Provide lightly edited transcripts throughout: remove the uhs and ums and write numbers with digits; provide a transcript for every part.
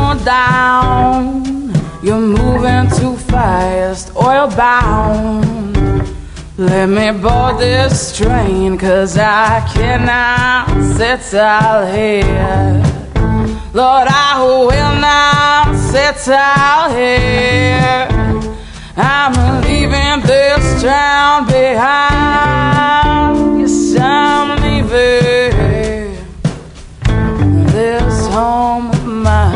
slow down, you're moving too fast, oil bound. Let me board this train, 'cause I cannot settle here. Lord, I will not settle here. I'm leaving this town behind. Yes, I'm leaving this home of mine.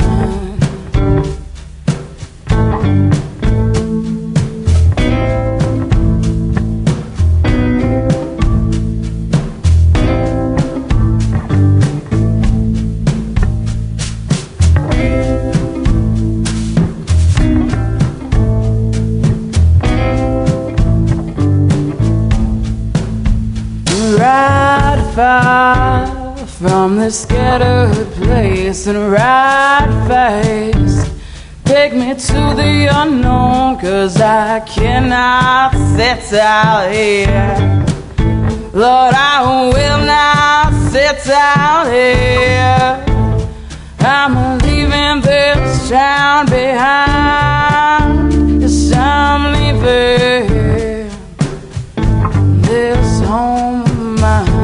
Ride far from this scattered place and ride fast. Take me to the unknown, 'cause I cannot settle here. Lord, I will not settle here. I'm leaving this town behind. Yes, I'm leaving this home of mine.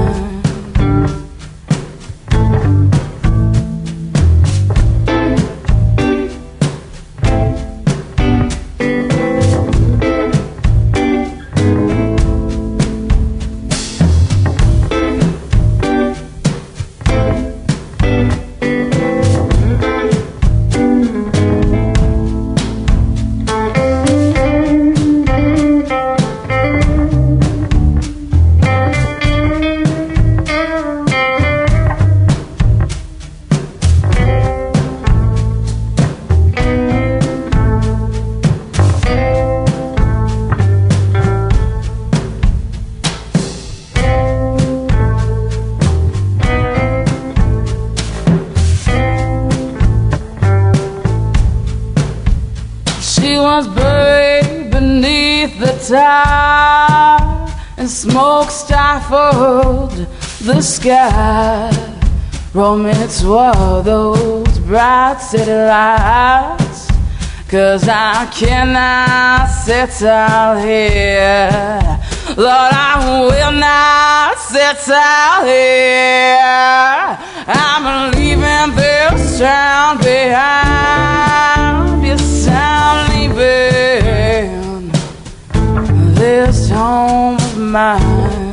She was buried beneath the tar, and smoke stifled the sky. Roll me toward those bright city lights, 'cause I cannot settle here. Lord, I will not settle here. I'm leaving this town behind. Yes, I'm leaving this home of mine.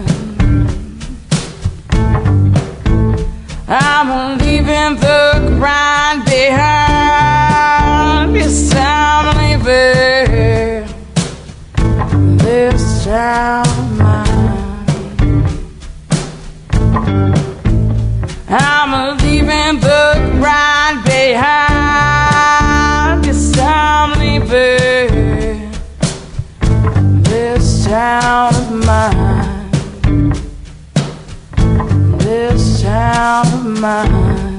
I'm leaving the grind behind. Yes, I'm leaving this town of mine. I'm leaving the grind behind. Yes, I'm leaving this town of mine. This town of mine.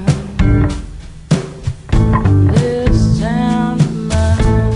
This town of mine.